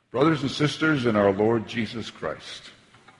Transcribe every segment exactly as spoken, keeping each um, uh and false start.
Brothers and sisters in our Lord Jesus Christ,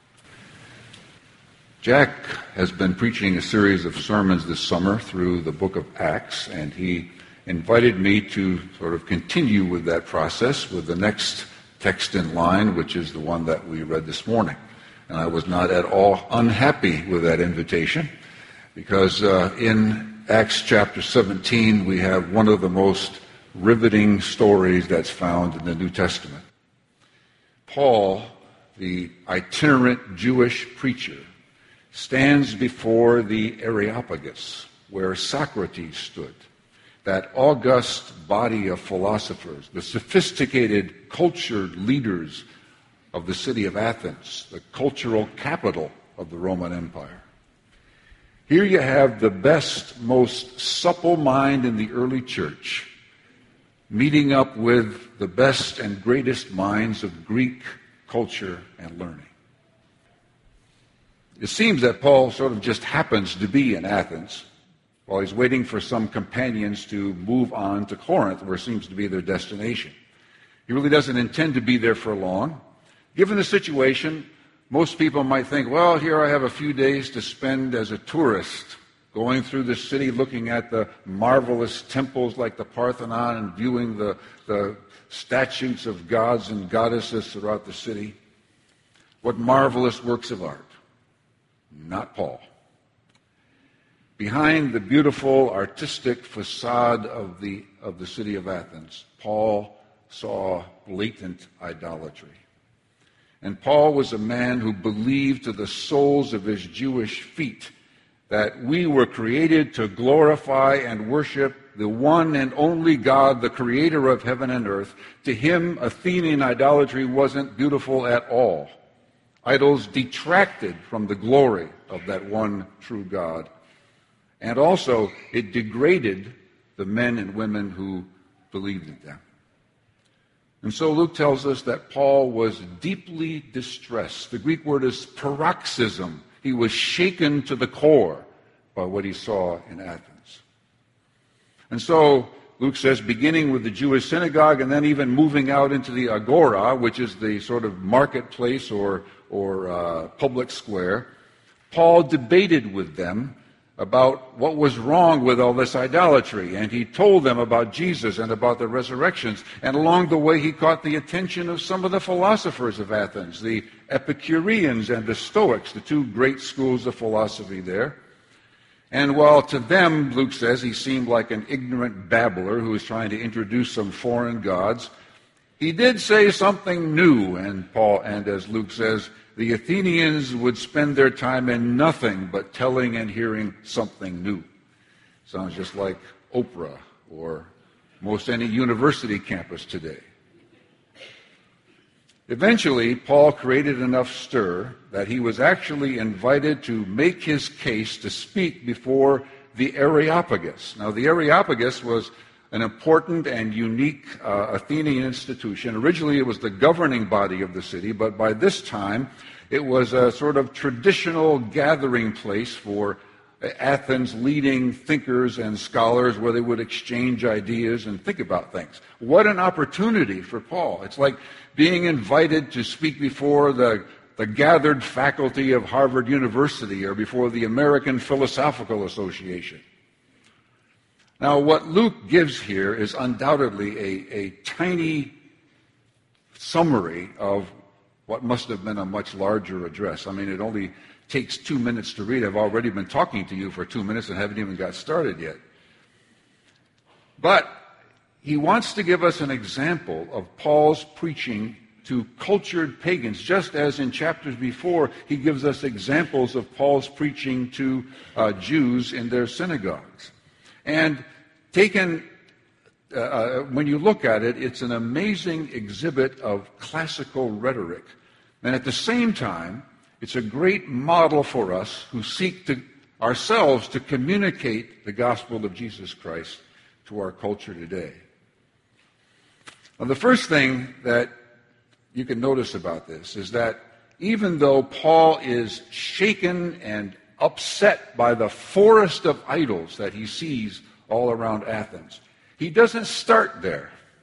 Jack has been preaching a series of sermons this summer through the book of Acts, and he invited me to sort of continue with that process with the next text in line, which is the one that we read this morning. And I was not at all unhappy with that invitation, because uh, in Acts chapter seventeen, we have one of the most riveting stories that's found in the New Testament. Paul, the itinerant Jewish preacher, stands before the Areopagus, where Socrates stood, that august body of philosophers, the sophisticated, cultured leaders of the city of Athens, the cultural capital of the Roman Empire. Here you have the best, most supple mind in the early church meeting up with the best and greatest minds of Greek culture and learning. It seems that Paul sort of just happens to be in Athens while he's waiting for some companions to move on to Corinth, where it seems to be their destination. He really doesn't intend to be there for long. Given the situation, most people might think, well, here I have a few days to spend as a tourist, going through the city, looking at the marvelous temples like the Parthenon and viewing the, the statues of gods and goddesses throughout the city. What marvelous works of art. Not Paul. Behind the beautiful artistic facade of the, of the city of Athens, Paul saw blatant idolatry. And Paul was a man who believed to the soles of his Jewish feet that we were created to glorify and worship the one and only God, the creator of heaven and earth. To him, Athenian idolatry wasn't beautiful at all. Idols detracted from the glory of that one true God. And also, it degraded the men and women who believed in them. And so Luke tells us that Paul was deeply distressed. The Greek word is paroxysm. He was shaken to the core by what he saw in Athens. And so Luke says, beginning with the Jewish synagogue and then even moving out into the agora, which is the sort of marketplace or, or uh, public square, Paul debated with them about what was wrong with all this idolatry. And he told them about Jesus and about the resurrections. And along the way, he caught the attention of some of the philosophers of Athens, the Epicureans and the Stoics, the two great schools of philosophy there. And while to them, Luke says, he seemed like an ignorant babbler who was trying to introduce some foreign gods, he did say something new. And Paul, and as Luke says, the Athenians would spend their time in nothing but telling and hearing something new. Sounds just like Oprah or most any university campus today. Eventually, Paul created enough stir that he was actually invited to make his case to speak before the Areopagus. Now, the Areopagus was an important and unique uh, Athenian institution. Originally, it was the governing body of the city, but by this time, it was a sort of traditional gathering place for Athens' leading thinkers and scholars where they would exchange ideas and think about things. What an opportunity for Paul. It's like being invited to speak before the, the gathered faculty of Harvard University or before the American Philosophical Association. Now, what Luke gives here is undoubtedly a, a tiny summary of what must have been a much larger address. I mean, it only takes two minutes to read. I've already been talking to you for two minutes and haven't even got started yet. But he wants to give us an example of Paul's preaching to cultured pagans, just as in chapters before, he gives us examples of Paul's preaching to uh, Jews in their synagogues. And taken, uh, when you look at it, it's an amazing exhibit of classical rhetoric. And at the same time, it's a great model for us who seek to ourselves to communicate the gospel of Jesus Christ to our culture today. Now, the first thing that you can notice about this is that even though Paul is shaken and upset by the forest of idols that he sees all around Athens, he doesn't start there.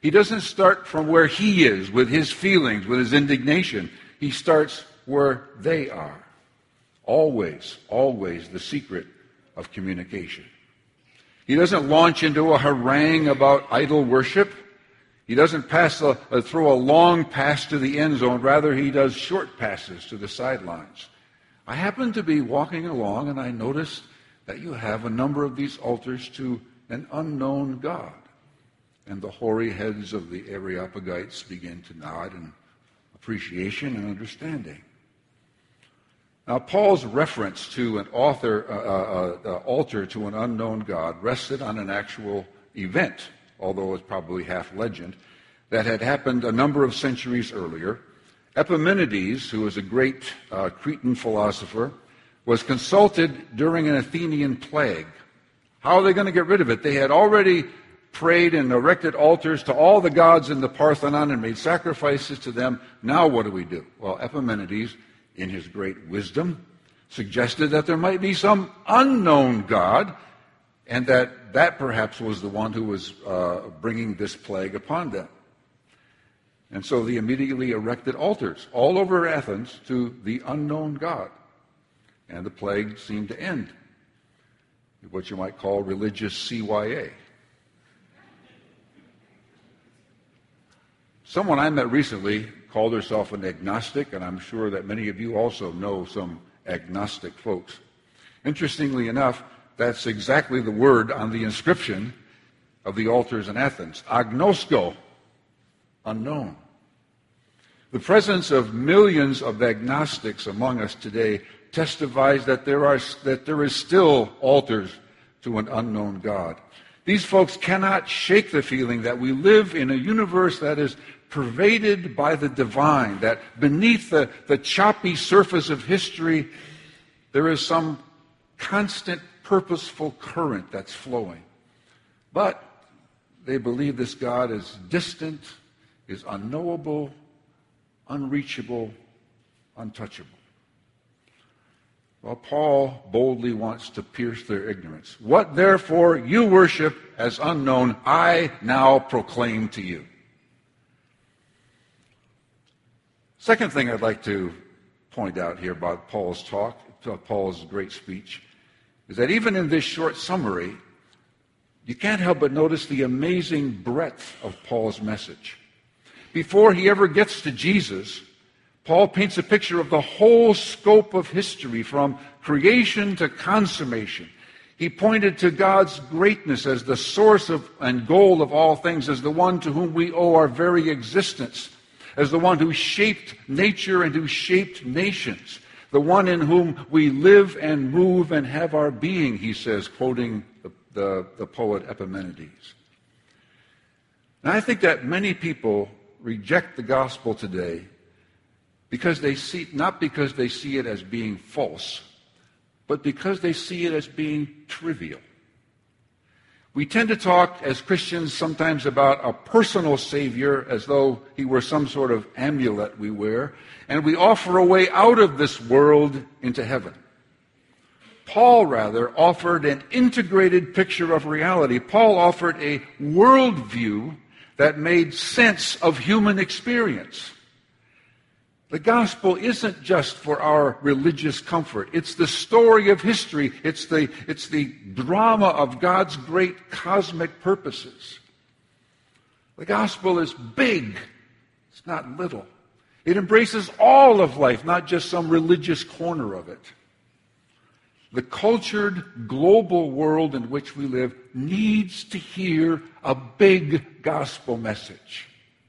He doesn't start from where he is, with his feelings, with his indignation. He starts where they are. Always, always the secret of communication. He doesn't launch into a harangue about idol worship. He doesn't pass a, a, throw a long pass to the end zone. Rather, he does short passes to the sidelines. I happened to be walking along, and I noticed that you have a number of these altars to an unknown God. And the hoary heads of the Areopagites begin to nod in appreciation and understanding. Now, Paul's reference to an author, uh, uh, uh, altar to an unknown God rested on an actual event, although it's probably half legend, that had happened a number of centuries earlier. Epimenides, who was a great uh, Cretan philosopher, was consulted during an Athenian plague. How are they going to get rid of it? They had already prayed and erected altars to all the gods in the Parthenon and made sacrifices to them. Now what do we do? Well, Epimenides, in his great wisdom, suggested that there might be some unknown God, and that that perhaps was the one who was uh, bringing this plague upon them. And so they immediately erected altars all over Athens to the unknown God. And the plague seemed to end. What you might call religious C Y A. Someone I met recently called herself an agnostic, and I'm sure that many of you also know some agnostic folks. Interestingly enough, that's exactly the word on the inscription of the altars in Athens. Agnosko, unknown. The presence of millions of agnostics among us today testifies that there are that there is still altars to an unknown God. These folks cannot shake the feeling that we live in a universe that is pervaded by the divine, that beneath the, the choppy surface of history, there is some constant, purposeful current that's flowing. But they believe this God is distant, is unknowable, unreachable, untouchable. Well, Paul boldly wants to pierce their ignorance. What therefore you worship as unknown, I now proclaim to you. Second thing I'd like to point out here about Paul's talk, Paul's great speech, is that even in this short summary, you can't help but notice the amazing breadth of Paul's message. Before he ever gets to Jesus, Paul paints a picture of the whole scope of history, from creation to consummation. He pointed to God's greatness as the source of and goal of all things, as the one to whom we owe our very existence, as the one who shaped nature and who shaped nations, the one in whom we live and move and have our being, he says, quoting the, the, the poet Epimenides. And I think that many people reject the gospel today because they see, not because they see it as being false, but because they see it as being trivial. We tend to talk as Christians sometimes about a personal Savior as though he were some sort of amulet we wear, and we offer a way out of this world into heaven. Paul, rather, offered an integrated picture of reality. Paul offered a worldview that made sense of human experience. The gospel isn't just for our religious comfort. It's the story of history. It's the, it's the drama of God's great cosmic purposes. The gospel is big. It's not little. It embraces all of life, not just some religious corner of it. The cultured global world in which we live needs to hear a big gospel message.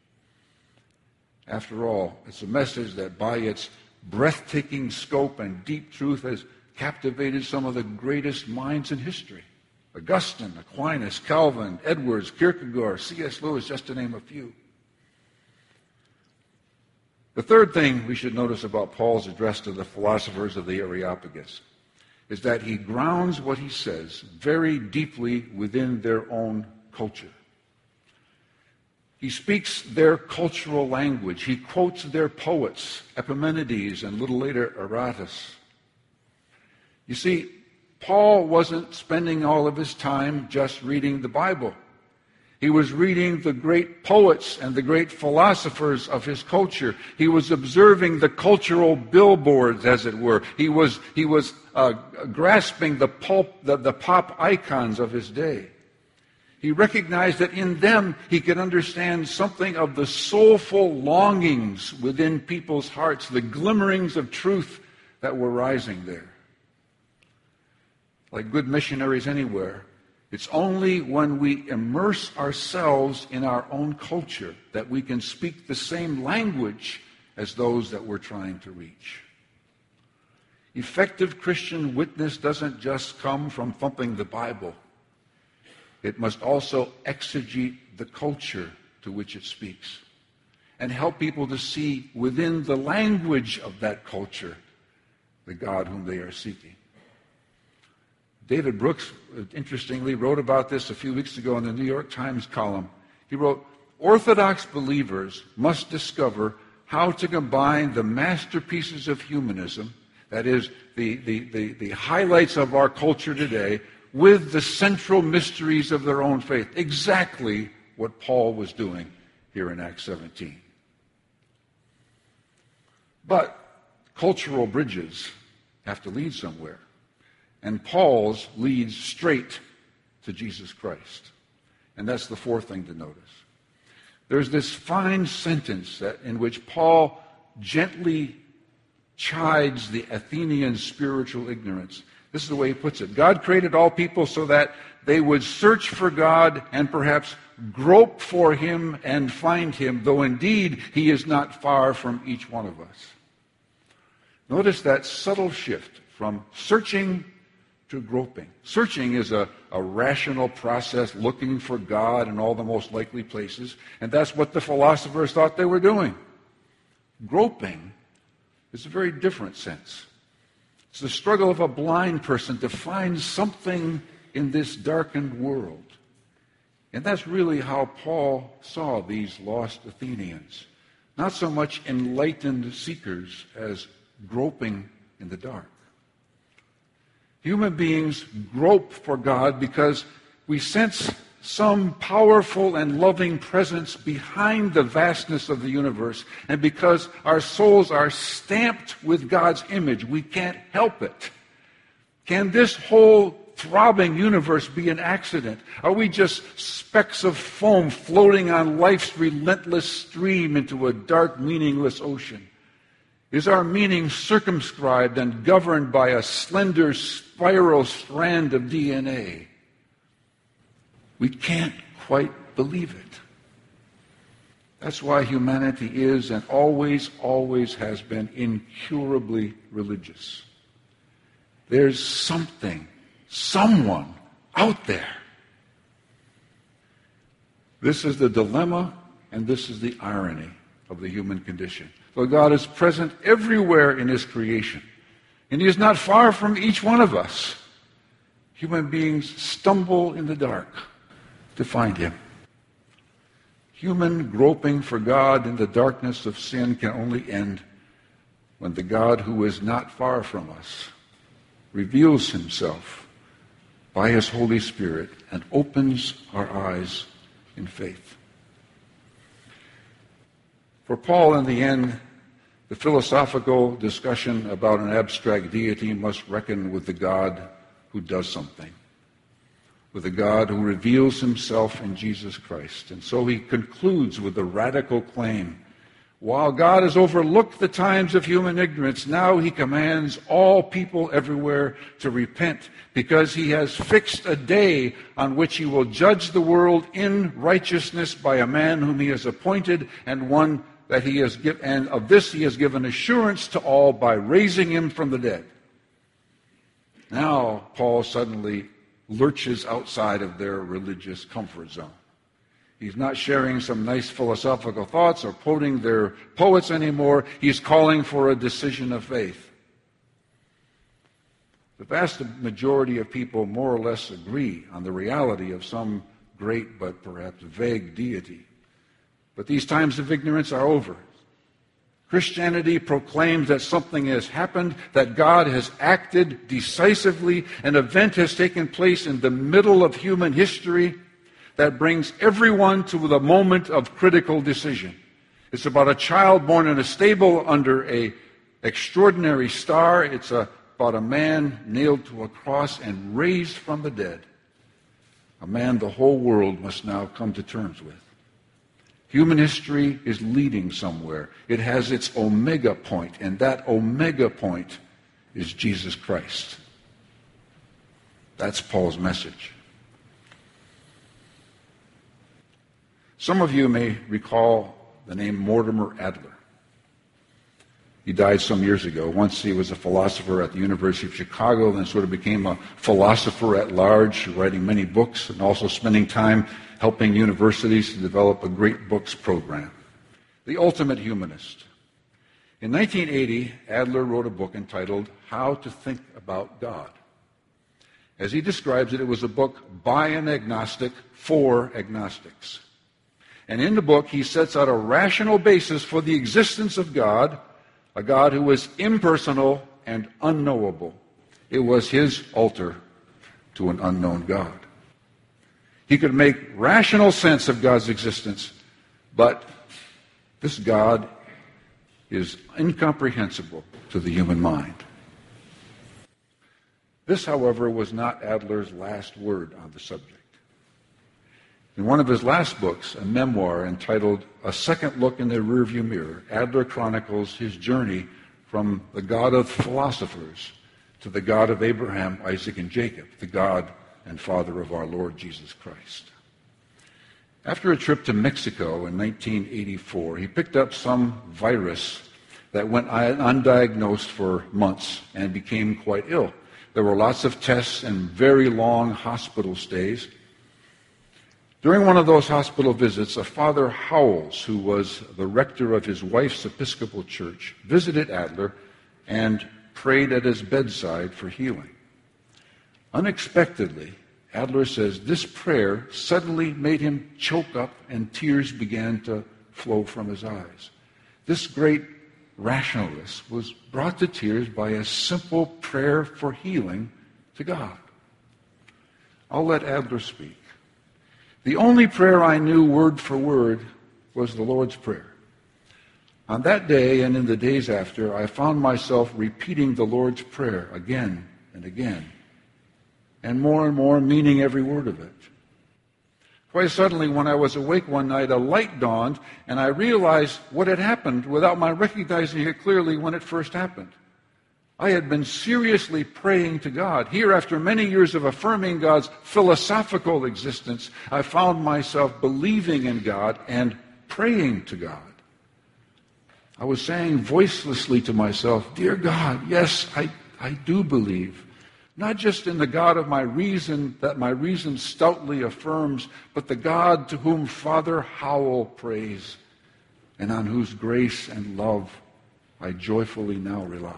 After all, it's a message that by its breathtaking scope and deep truth has captivated some of the greatest minds in history. Augustine, Aquinas, Calvin, Edwards, Kierkegaard, C S Lewis, just to name a few. The third thing we should notice about Paul's address to the philosophers of the Areopagus is that he grounds what he says very deeply within their own culture. He speaks their cultural language. He quotes their poets, Epimenides and a little later Aratus. You see, Paul wasn't spending all of his time just reading the Bible. He He was reading the great poets and the great philosophers of his culture. He was observing the cultural billboards, as it were. He was, he was uh, grasping the, pulp, the, the pop icons of his day. He recognized that in them he could understand something of the soulful longings within people's hearts, the glimmerings of truth that were rising there. Like good missionaries anywhere, it's only when we immerse ourselves in our own culture that we can speak the same language as those that we're trying to reach. Effective Christian witness doesn't just come from thumping the Bible. It must also exegete the culture to which it speaks and help people to see within the language of that culture the God whom they are seeking. David Brooks, interestingly, wrote about this a few weeks ago in the New York Times column. He wrote, "Orthodox believers must discover how to combine the masterpieces of humanism, that is, the, the, the, the highlights of our culture today, with the central mysteries of their own faith." Exactly what Paul was doing here in Acts seventeen. But cultural bridges have to lead somewhere. And Paul's leads straight to Jesus Christ. And that's the fourth thing to notice. There's this fine sentence that, in which Paul gently chides the Athenian spiritual ignorance. This is the way he puts it. God created all people so that they would search for God and perhaps grope for him and find him, though indeed he is not far from each one of us. Notice that subtle shift from searching to groping. Searching is a, a rational process, looking for God in all the most likely places, and that's what the philosophers thought they were doing. Groping is a very different sense. It's the struggle of a blind person to find something in this darkened world. And that's really how Paul saw these lost Athenians. Not so much enlightened seekers as groping in the dark. Human beings grope for God because we sense some powerful and loving presence behind the vastness of the universe, and because our souls are stamped with God's image, we can't help it. Can this whole throbbing universe be an accident? Are we just specks of foam floating on life's relentless stream into a dark, meaningless ocean? Is our meaning circumscribed and governed by a slender spiral strand of D N A? We can't quite believe it. That's why humanity is and always, always has been incurably religious. There's something, someone out there. This is the dilemma and this is the irony of the human condition. For God is present everywhere in his creation, and he is not far from each one of us. Human beings stumble in the dark to find him. Human groping for God in the darkness of sin can only end when the God who is not far from us reveals himself by his Holy Spirit and opens our eyes in faith. For Paul, in the end, the philosophical discussion about an abstract deity must reckon with the God who does something, with a God who reveals himself in Jesus Christ. And so he concludes with the radical claim, while God has overlooked the times of human ignorance, now he commands all people everywhere to repent, because he has fixed a day on which he will judge the world in righteousness by a man whom he has appointed, and one that he has given, and of this he has given assurance to all by raising him from the dead. Now Paul suddenly lurches outside of their religious comfort zone. He's not sharing some nice philosophical thoughts or quoting their poets anymore. He's calling for a decision of faith. The vast majority of people more or less agree on the reality of some great but perhaps vague deity. But these times of ignorance are over. Christianity proclaims that something has happened, that God has acted decisively, an event has taken place in the middle of human history, that brings everyone to the moment of critical decision. It's about a child born in a stable under an extraordinary star. It's a, about a man nailed to a cross and raised from the dead. A man the whole world must now come to terms with. Human history is leading somewhere. It has its omega point, and that omega point is Jesus Christ. That's Paul's message. Some of you may recall the name Mortimer Adler. He died some years ago. Once he was a philosopher at the University of Chicago, then sort of became a philosopher at large, writing many books and also spending time helping universities to develop a great books program. The Ultimate Humanist. In nineteen eighty, Adler wrote a book entitled How to Think About God. As he describes it, it was a book by an agnostic for agnostics. And in the book, he sets out a rational basis for the existence of God, a God who was impersonal and unknowable. It was his altar to an unknown God. He could make rational sense of God's existence, but this God is incomprehensible to the human mind. This, however, was not Adler's last word on the subject. In one of his last books, a memoir entitled A Second Look in the Rearview Mirror, Adler chronicles his journey from the God of philosophers to the God of Abraham, Isaac, and Jacob, the God and Father of our Lord Jesus Christ. After a trip to Mexico in nineteen eighty-four, he picked up some virus that went undiagnosed for months and became quite ill. There were lots of tests and very long hospital stays. During one of those hospital visits, a Father Howells, who was the rector of his wife's Episcopal church, visited Adler and prayed at his bedside for healing. Unexpectedly, Adler says, this prayer suddenly made him choke up and tears began to flow from his eyes. This great rationalist was brought to tears by a simple prayer for healing to God. I'll let Adler speak. The only prayer I knew word for word was the Lord's Prayer. On that day and in the days after, I found myself repeating the Lord's Prayer again and again, and more and more meaning every word of it. Quite suddenly, when I was awake one night, a light dawned, and I realized what had happened without my recognizing it clearly when it first happened. I had been seriously praying to God. Here, after many years of affirming God's philosophical existence, I found myself believing in God and praying to God. I was saying voicelessly to myself, Dear God, yes, I, I do believe. Not just in the God of my reason, that my reason stoutly affirms, but the God to whom Father Howell prays, and on whose grace and love I joyfully now rely.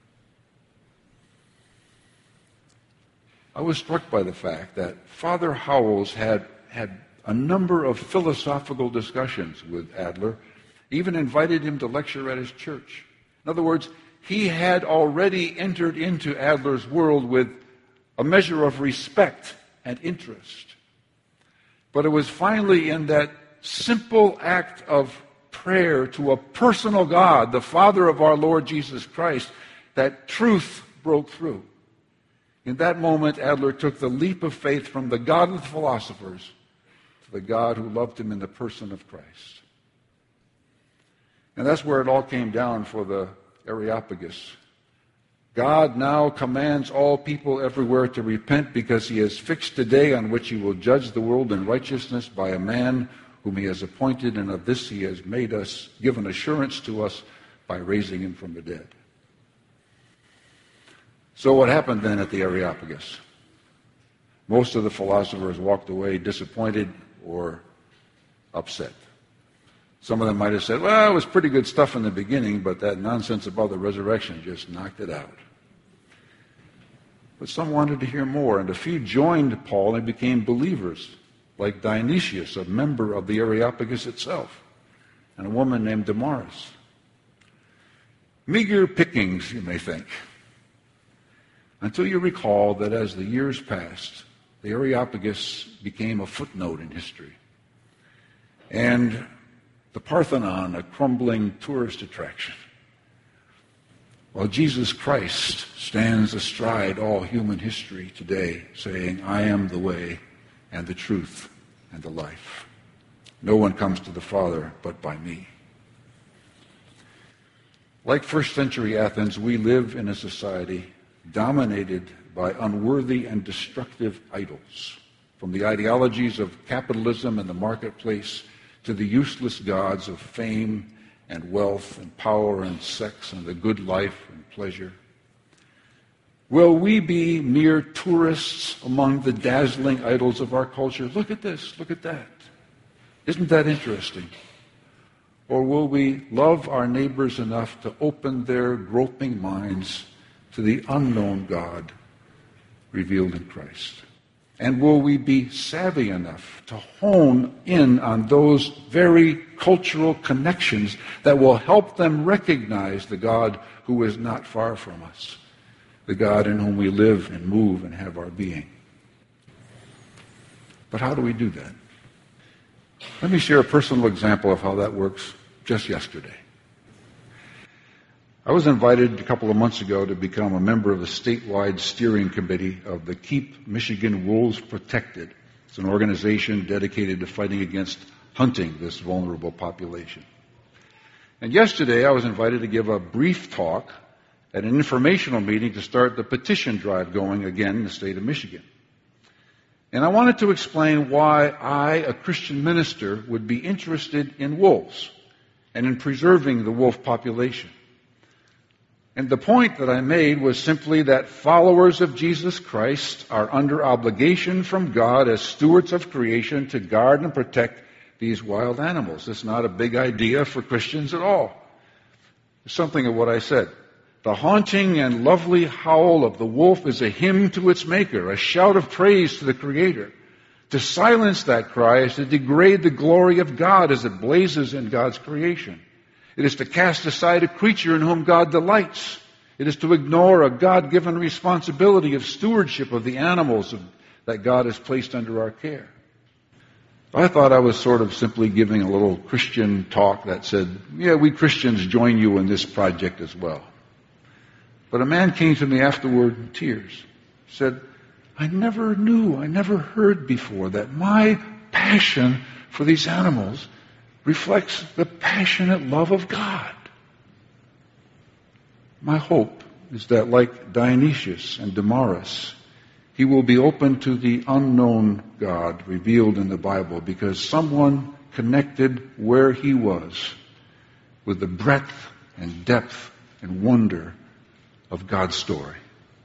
I was struck by the fact that Father Howells had had a number of philosophical discussions with Adler, even invited him to lecture at his church. In other words, he had already entered into Adler's world with a measure of respect and interest. But it was finally in that simple act of prayer to a personal God, the Father of our Lord Jesus Christ, that truth broke through. In that moment, Adler took the leap of faith from the God of the philosophers to the God who loved him in the person of Christ. And that's where it all came down for the Areopagus. God now commands all people everywhere to repent because he has fixed a day on which he will judge the world in righteousness by a man whom he has appointed, and of this he has made us, given assurance to us by raising him from the dead. So what happened then at the Areopagus? Most of the philosophers walked away disappointed or upset. Some of them might have said, well, it was pretty good stuff in the beginning, but that nonsense about the resurrection just knocked it out. But some wanted to hear more, and a few joined Paul and became believers, like Dionysius, a member of the Areopagus itself, and a woman named Damaris. Meager pickings, you may think, until you recall that as the years passed, the Areopagus became a footnote in history. And the Parthenon, a crumbling tourist attraction. While Jesus Christ stands astride all human history today, saying, I am the way and the truth and the life. No one comes to the Father but by me. Like first century Athens, we live in a society dominated by unworthy and destructive idols, from the ideologies of capitalism and the marketplace to the useless gods of fame and wealth and power and sex and the good life and pleasure. Will we be mere tourists among the dazzling idols of our culture? Look at this, look at that. Isn't that interesting? Or will we love our neighbors enough to open their groping minds to the unknown God revealed in Christ? And will we be savvy enough to hone in on those very cultural connections that will help them recognize the God who is not far from us, the God in whom we live and move and have our being? But how do we do that? Let me share a personal example of how that works just yesterday. I was invited a couple of months ago to become a member of the statewide steering committee of the Keep Michigan Wolves Protected. It's an organization dedicated to fighting against hunting this vulnerable population. And yesterday I was invited to give a brief talk at an informational meeting to start the petition drive going again in the state of Michigan. And I wanted to explain why I, a Christian minister, would be interested in wolves and in preserving the wolf population. And the point that I made was simply that followers of Jesus Christ are under obligation from God as stewards of creation to guard and protect these wild animals. It's not a big idea for Christians at all. It's something of what I said. The haunting and lovely howl of the wolf is a hymn to its maker, a shout of praise to the Creator. To silence that cry is to degrade the glory of God as it blazes in God's creation. It is to cast aside a creature in whom God delights. It is to ignore a God-given responsibility of stewardship of the animals of, that God has placed under our care. I thought I was sort of simply giving a little Christian talk that said, yeah, we Christians join you in this project as well. But a man came to me afterward in tears. He said, I never knew, I never heard before that my passion for these animals reflects the passionate love of God. My hope is that, like Dionysius and Damaris, he will be open to the unknown God revealed in the Bible because someone connected where he was with the breadth and depth and wonder of God's story.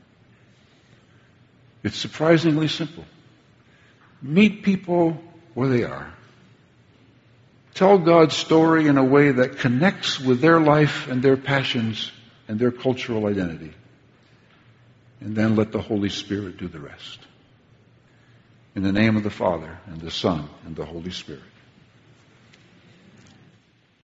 It's surprisingly simple. Meet people where they are. Tell God's story in a way that connects with their life and their passions and their cultural identity. And then let the Holy Spirit do the rest. In the name of the Father, and the Son, and the Holy Spirit.